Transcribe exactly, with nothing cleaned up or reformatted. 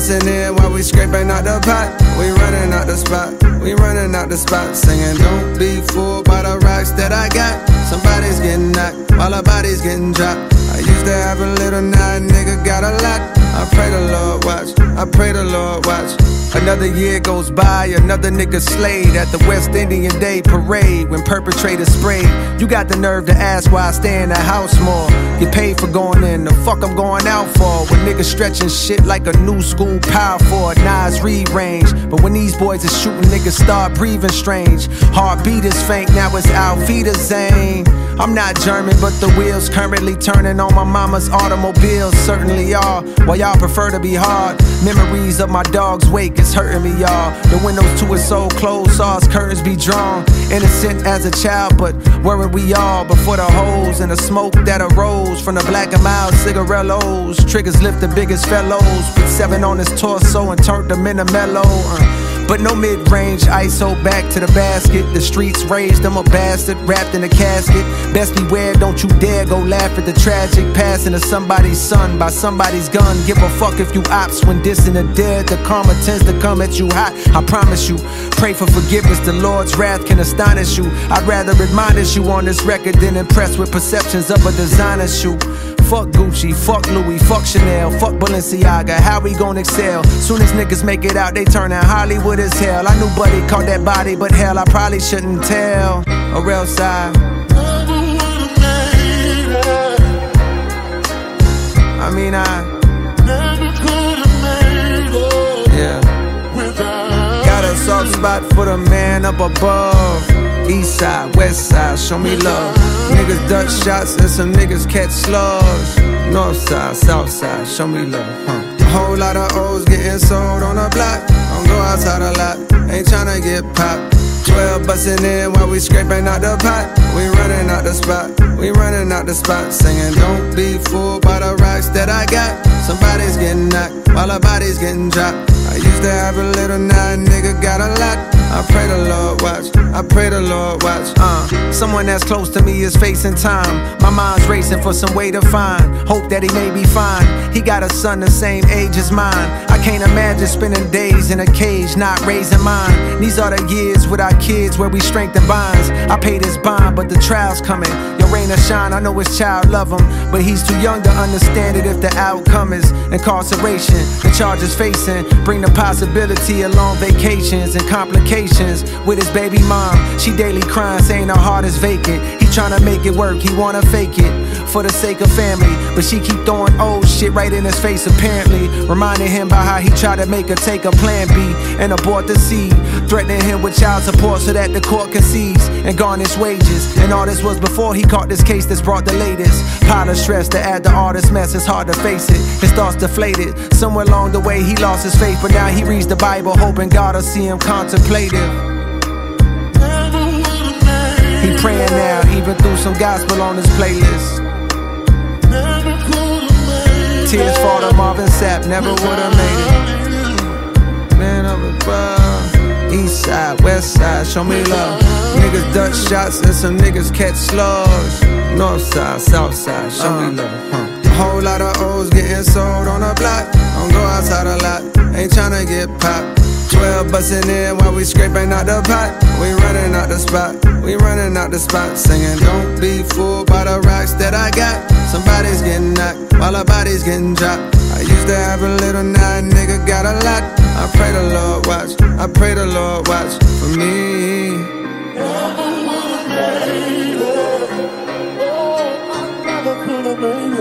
bustin' in while we scraping out the pot. We running out the spot, we running out the spot. Singing, don't be fooled by the rocks that I got. Somebody's getting knocked while our body's getting dropped. I used to have a little, now a nigga got a lot. I pray the Lord watch, I pray the Lord watch. Another year goes by, another nigga slayed at the West Indian Day Parade when perpetrators sprayed. You got the nerve to ask why I stay in the house more. Get paid for going in, the fuck I'm going out for. When niggas stretching shit like a new school power forward, Nas read range. But when these boys are shooting, niggas start breathing strange. Heartbeat is faint, now it's Auf Wiedersehen. I'm not German, but the wheels currently turning on my mama's automobile. Certainly are, while y'all prefer to be hard. Memories of my dog's wake is hurting me, y'all. The windows to his soul closed, saw his curtains be drawn. Innocent as a child, but weren't we all? Before the holes and the smoke that arose from the black and mild cigarillos. Triggers lift the biggest fellows, put seven on his torso and turned them into mellow. uh. But no mid-range I S O back to the basket. The streets raised, I'm a bastard wrapped in a casket. Best beware, don't you dare go laugh at the tragic passing of somebody's son by somebody's gun. Give a fuck if you ops when dissing the dead. The karma tends to come at you hot, I promise you. Pray for forgiveness, the Lord's wrath can astonish you. I'd rather admonish you on this record than impressed with perceptions of a designer shoe. Fuck Gucci, fuck Louis, fuck Chanel, fuck Balenciaga, how we gon' excel? Soon as niggas make it out, they turn out Hollywood as hell. I knew Buddy caught that body, but hell, I probably shouldn't tell. Or else I I mean I never could have made it. Yeah Without got a soft spot for the man up above. East side, west side, show me love. Niggas duck shots and some niggas catch slugs. North side, south side, show me love, huh? A whole lot of O's getting sold on the block. Don't go outside a lot, ain't tryna get popped. Twelve bustin' in while we scraping out the pot. We running out the spot, we running out the spot. Singing, don't be fooled by the rocks that I got. Somebody's getting knocked while our body's getting dropped. I used to have a little, now a nigga got a lot. I pray the Lord watch, I pray the Lord watch. Uh, someone that's close to me is facing time. My mind's racing for some way to find hope that he may be fine. He got a son the same age as mine. I can't imagine spending days in a cage not raising mine. These are the years with our kids where we strengthen bonds. I paid his bond, but the trial's coming. Your rain or shine, I know his child love him, but he's too young to understand it if the outcome is incarceration. The charges facing bring the possibility of long vacations and complications with his baby mom. She daily crying, saying her heart is vacant. He tryna make it work, he wanna fake it for the sake of family, but she keep throwing old shit right in his face apparently. Reminding him about how he tried to make her take a plan B and abort the seed. Threatening him with child support so that the court can seize and garnish wages. And all this was before he caught this case that's brought the latest pile of stress to add to all this mess. It's hard to face it, his thoughts deflated. Somewhere along the way he lost his faith, but now he reads the Bible hoping God will see him contemplative. He praying now, even through some gospel on his playlist. Tears fall to Marvin Sapp, never would've made it. Man up above, east side, west side, show me love. Niggas duck shots and some niggas catch slugs. North side, south side, show me love, huh? A whole lot of O's getting sold on the block. Don't go outside a lot, ain't tryna get popped. Twelve bustin' in while we scraping out the pot. We running out the spot, we running out the spot. Singing, don't be fooled by the rocks that I got. Somebody's getting knocked while our body's getting dropped. I used to have a little, now a nigga got a lot. I pray the Lord watch, I pray the Lord watch for me. Never would have made it. Oh, I never could have made it.